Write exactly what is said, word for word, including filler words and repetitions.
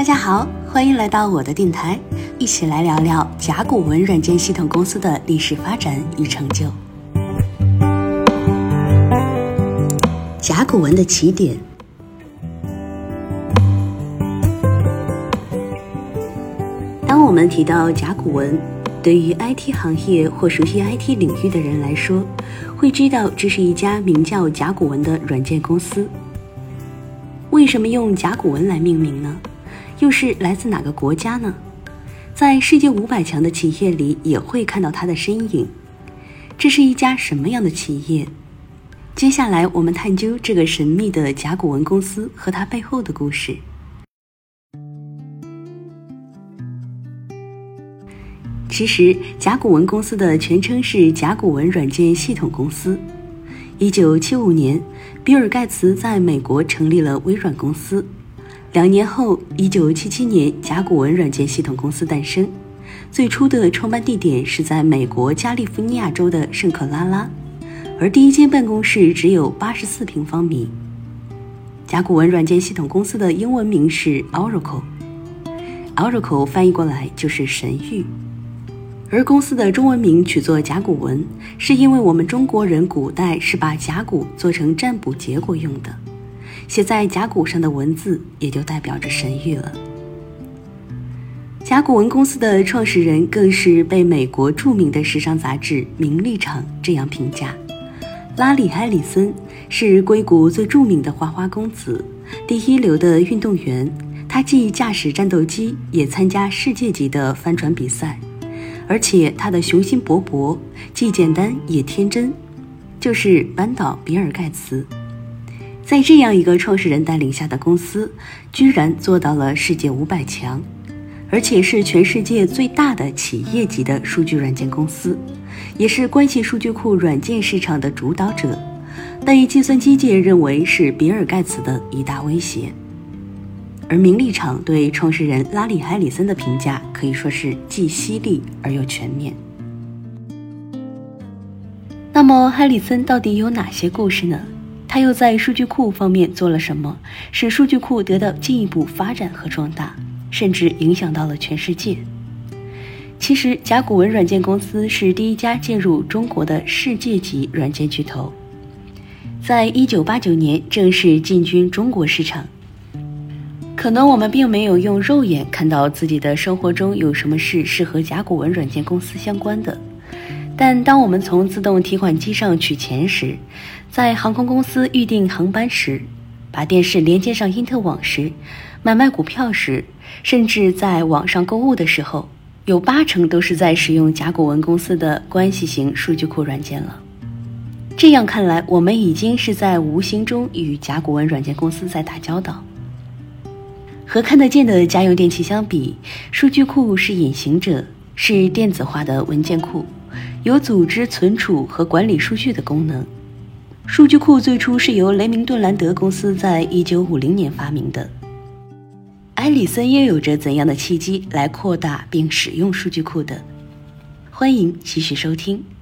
家好，欢迎来到我的电台，一起来聊聊甲骨文软件系统公司的历史发展与成就。甲骨文的起点。当我们提到甲骨文，对于 I T 行业或熟悉 I T 领域的人来说，会知道这是一家名叫甲骨文的软件公司。为什么用甲骨文来命名呢？又是来自哪个国家呢？在世界五百强的企业里也会看到它的身影。这是一家什么样的企业？接下来我们探究这个神秘的甲骨文公司和它背后的故事。其实甲骨文公司的全称是甲骨文软件系统公司。一九七五年，比尔盖茨在美国成立了微软公司。两年后，一九七七年，甲骨文软件系统公司诞生。最初的创办地点是在美国加利福尼亚州的圣克拉拉，而第一间办公室只有八十四平方米。甲骨文软件系统公司的英文名是 Oracle，Oracle 翻译过来就是神谕。而公司的中文名取作甲骨文，是因为我们中国人古代是把甲骨做成占卜结果用的，写在甲骨上的文字也就代表着神谕了。甲骨文公司的创始人更是被美国著名的时尚杂志《名利场》这样评价：拉里·埃里森是硅谷最著名的花花公子，第一流的运动员，他既驾驶战斗机，也参加世界级的帆船比赛。而且他的雄心勃勃，既简单也天真，就是扳倒比尔盖茨。在这样一个创始人带领下的公司，居然做到了世界五百强，而且是全世界最大的企业级的数据软件公司，也是关系数据库软件市场的主导者，被计算机界认为是比尔盖茨的一大威胁。而名利场对创始人拉里·埃里森的评价可以说是既犀利而又全面。那么埃里森到底有哪些故事呢？他又在数据库方面做了什么，使数据库得到进一步发展和壮大，甚至影响到了全世界？其实甲骨文软件公司是第一家介入中国的世界级软件巨头，在一九八九年正式进军中国市场。可能我们并没有用肉眼看到自己的生活中有什么事是和甲骨文软件公司相关的，但当我们从自动提款机上取钱时，在航空公司预订航班时，把电视连接上因特网时，买卖股票时，甚至在网上购物的时候，有八成都是在使用甲骨文公司的关系型数据库软件了。这样看来，我们已经是在无形中与甲骨文软件公司在打交道。和看得见的家用电器相比，数据库是隐形者，是电子化的文件库，有组织、存储和管理数据的功能。数据库最初是由雷明顿兰德公司在一九五零年发明的。埃里森又有着怎样的契机来扩大并使用数据库的？欢迎继续收听。